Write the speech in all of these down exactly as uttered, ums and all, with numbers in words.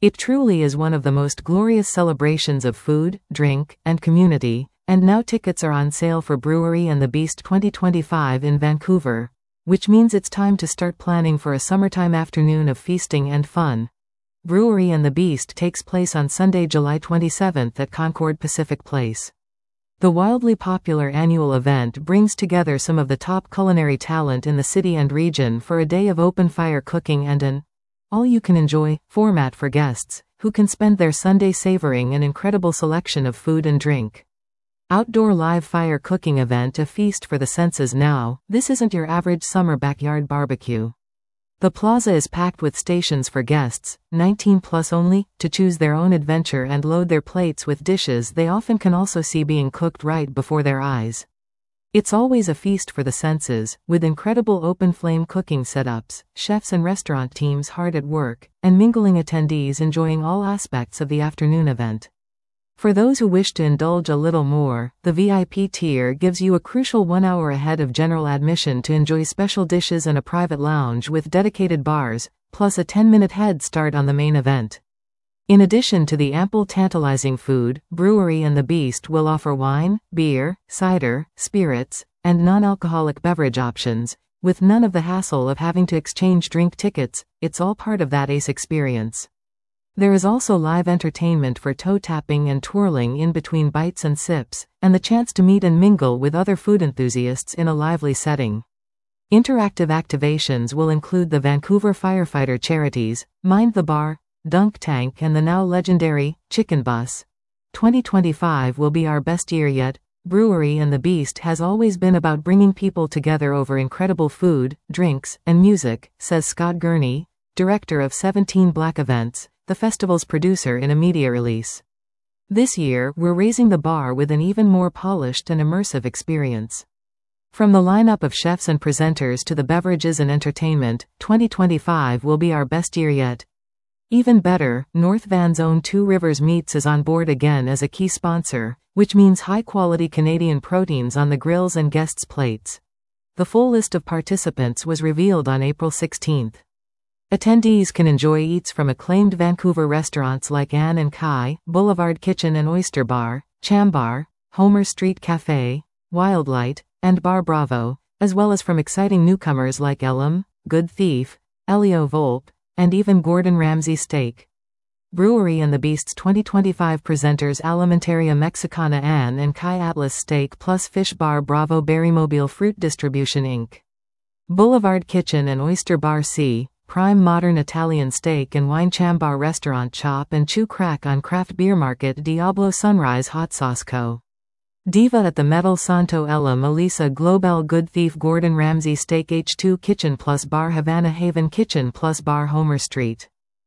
It truly is one of the most glorious celebrations of food, drink, and community, and now tickets are on sale for Brewery and the Beast twenty twenty-five in Vancouver, which means it's time to start planning for a summertime afternoon of feasting and fun. Brewery and the Beast takes place on Sunday, July twenty-seventh at Concord Pacific Place. The wildly popular annual event brings together some of the top culinary talent in the city and region for a day of open-fire cooking and an all-you-can-enjoy format for guests, who can spend their Sunday savoring an incredible selection of food and drink. Outdoor live fire cooking event, a feast for the senses. Now, this isn't your average summer backyard barbecue. The plaza is packed with stations for guests, nineteen plus only, to choose their own adventure and load their plates with dishes they often can also see being cooked right before their eyes. It's always a feast for the senses, with incredible open-flame cooking setups, chefs and restaurant teams hard at work, and mingling attendees enjoying all aspects of the afternoon event. For those who wish to indulge a little more, the V I P tier gives you a crucial one hour ahead of general admission to enjoy special dishes and a private lounge with dedicated bars, plus a ten minute head start on the main event. In addition to the ample tantalizing food, Brewery and the Beast will offer wine, beer, cider, spirits, and non-alcoholic beverage options, with none of the hassle of having to exchange drink tickets. It's all part of that ace experience. There is also live entertainment for toe tapping and twirling in between bites and sips, and the chance to meet and mingle with other food enthusiasts in a lively setting. Interactive activations will include the Vancouver Firefighter Charities, Mind the Bar, Dunk Tank, and the now legendary Chicken Bus. twenty twenty-five will be our best year yet. Brewery and the Beast has always been about bringing people together over incredible food, drinks, and music, says Scott Gurney, director of seventeen Black Events, the festival's producer, in a media release. This year, we're raising the bar with an even more polished and immersive experience. From the lineup of chefs and presenters to the beverages and entertainment, twenty twenty-five will be our best year yet. Even better, North Van's own Two Rivers Meats is on board again as a key sponsor, which means high-quality Canadian proteins on the grills and guests' plates. The full list of participants was revealed on April sixteenth. Attendees can enjoy eats from acclaimed Vancouver restaurants like Anne and Kai, Boulevard Kitchen and Oyster Bar, Chambar, Homer Street Cafe, Wildlight, and Bar Bravo, as well as from exciting newcomers like Elam, Good Thief, Elio Volpe, and even Gordon Ramsay Steak. Brewery and the Beast's twenty twenty-five presenters Alimentaria Mexicana Anne and Kai, Atlas Steak plus Fish Bar Bravo, Berrymobile Fruit Distribution Incorporated. Boulevard Kitchen and Oyster Bar C, Prime Modern Italian Steak and Wine, Chambar Restaurant Chop and Chew Crack on Craft Beer Market, Diablo Sunrise Hot Sauce Co. Diva at the Metal Santo Elam, Elisa Global, Good Thief, Gordon Ramsay Steak, H two Kitchen plus Bar Havana, Haven Kitchen plus Bar Homer Street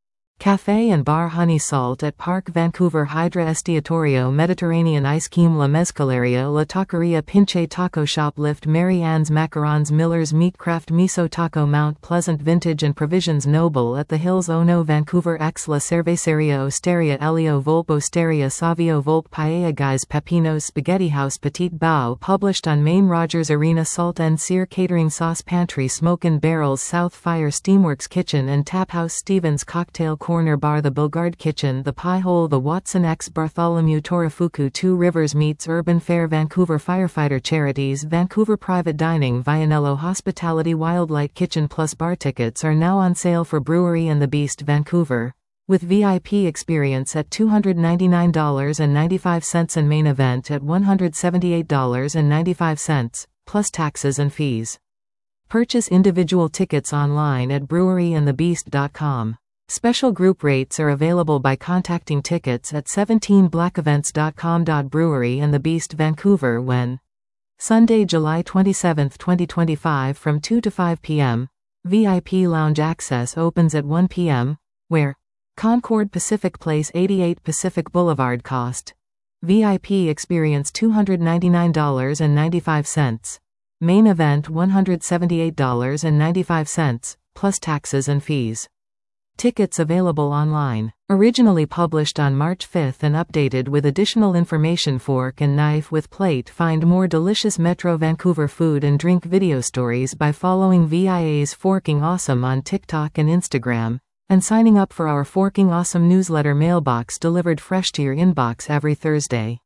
Cafe and Bar Honey Salt at Park Vancouver, Hydra Estiatorio, Mediterranean Ice Cream, La Mezcaleria, La Taqueria, Pinche Taco Shop, Lift, Mary Ann's Macarons, Miller's Meatcraft, Miso Taco, Mount Pleasant Vintage and Provisions, Noble at the Hills, Ono, Vancouver, X La Cerveceria, Osteria, Elio Volpe, Osteria, Savio Volpe, Paella Guys, Pepino's Spaghetti House, Petite Bao, published on Main, Rogers Arena, Salt and Sear Catering, Sauce Pantry, Smoke and Barrels, South Fire, Steamworks Kitchen and Tap House, Stevens Cocktail Corner Bar, The Bilgard Kitchen, The Pie Hole, The Watson X, Bartholomew Torafuku, Two Rivers Meats, Urban Fare, Vancouver Firefighter Charities, Vancouver Private Dining, Vianello Hospitality, Wildlight Kitchen plus Bar. Tickets are now on sale for Brewery and the Beast Vancouver, with V I P experience at two hundred ninety-nine dollars and ninety-five cents and main event at one hundred seventy-eight dollars and ninety-five cents, plus taxes and fees. Purchase individual tickets online at brewery and the beast dot com. Special group rates are available by contacting tickets at seventeen black events dot com. Brewery and the Beast Vancouver when Sunday, July twenty-seventh, twenty twenty-five from two to five p m V I P lounge access opens at one p m Where Concord Pacific Place, eighty-eight Pacific Boulevard. Cost V I P experience two hundred ninety-nine dollars and ninety-five cents. Main event one hundred seventy-eight dollars and ninety-five cents, plus taxes and fees. Tickets available online. Originally published on March fifth and updated with additional information. Fork and Knife with Plate. Find more delicious Metro Vancouver food and drink video stories by following V I A's Forking Awesome on TikTok and Instagram, and signing up for our Forking Awesome newsletter mailbox delivered fresh to your inbox every Thursday.